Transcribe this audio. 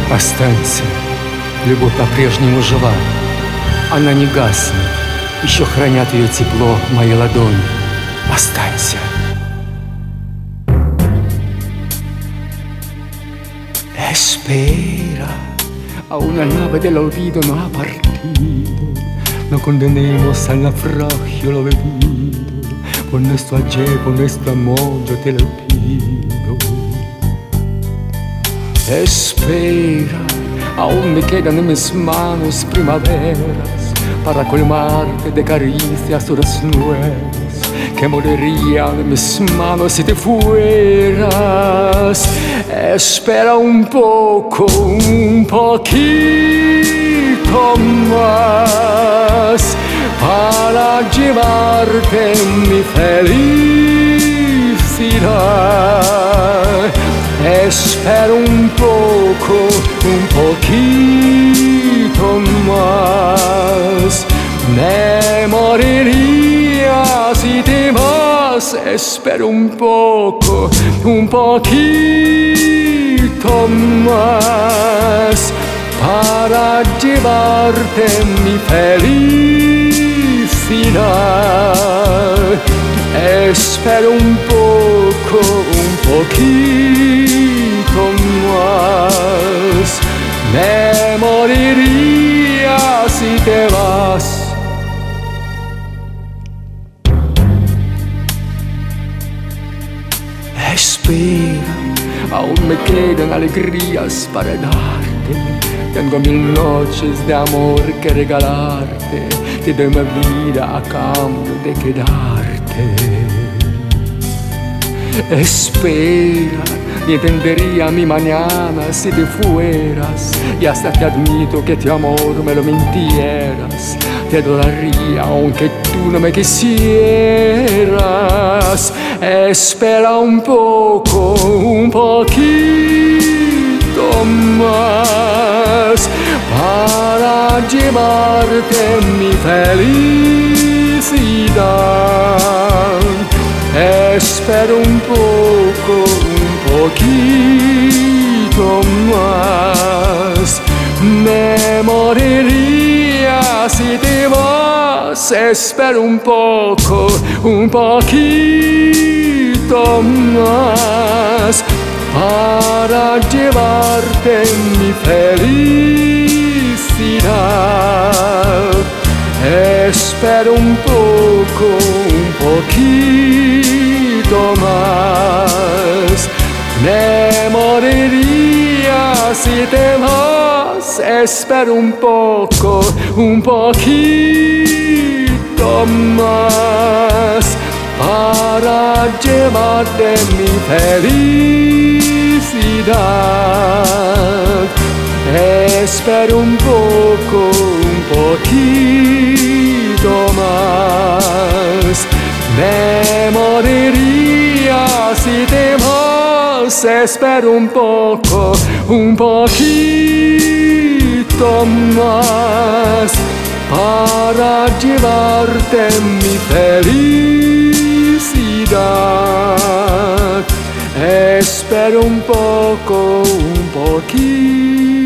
Останься, любовь по-прежнему жива. Она не гаснет, еще хранят ее тепло мои ладони. Останься. Espera, aún la nave del olvido no ha partido. No condenemos al naufragio lo bebido. Por nuestro ayer, por nuestro amor, yo te lo pido. Espera, aún me quedan en mis manos primaveras para colmarte de caricias horas nuevas que morirían en mis manos si te fueras. Espera un poco, un poquito más para llevarte mi felicidad. Espera un poco, un poquito más. Me moriría si te vas. Espera un poco, un poquito más para llevarte mi felicidad. Espera un poco, un poquito más. Me moriría si te vas. Espera, aún me quedan alegrías para darte. Tengo 1000 noches de amor que regalarte. Te doy mi vida a cambio de quedarte. Espera, y entendería mi mañana si te fueras. Y hasta te admito que tu amor me lo mintieras. Te adoraría aunque tú no me quisieras. Espera un poco, un poquito más para llevarte mi felicidad. Espera un poco, un poquito más. Me moriría si te vas. Espera un poco, un poquito más para llevarte mi felicidad. Espera un poco, un poquito más. Me moriría si te vas. Espera un poco, un poquito más para llevarte mi felicidad. Espera un poco, un poquito más. Me moriría si te vas. Espera un poco, un poquito más para llevarte mi felicidad. Espera un poco, un poquito